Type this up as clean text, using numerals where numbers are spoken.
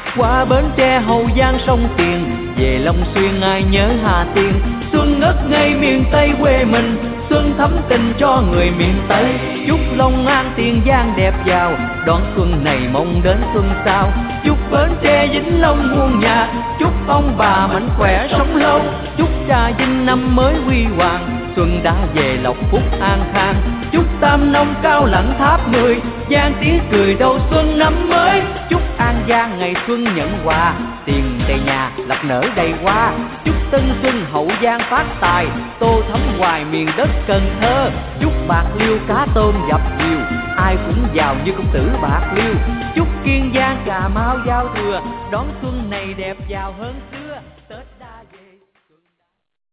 Qua Bến Tre Hậu Giang sông Tiền, về Long Xuyên ai nhớ Hà Tiên. Xuân ngất ngây miền Tây quê mình, xuân thắm tình cho người miền Tây. Chúc Long An Tiền Giang đẹp giàu, đón xuân này mong đến xuân sau. Chúc Bến Tre Vĩnh Long muôn nhà, chúc ông bà mạnh khỏe sống lâu. Chúc Trà Vinh năm mới huy hoàng, xuân đã về lộc phúc an khang. Chúc Tam Nông Cao Lãnh Tháp 10, Giang tiếng cười đầu xuân năm mới. Chúc An Giang ngày xuân nhận quà, tiền đầy nhà lập nở đầy hoa. Chúc Tân Xuân Hậu Giang phát tài, tô thắm hoài miền đất Cần Thơ. Chúc Bạc Liêu cá tôm dập dìu, ai cũng giàu như công tử Bạc Liêu. Chúc Kiên Giang Cà Mau giao thừa, đón xuân này đẹp giàu hơn xưa.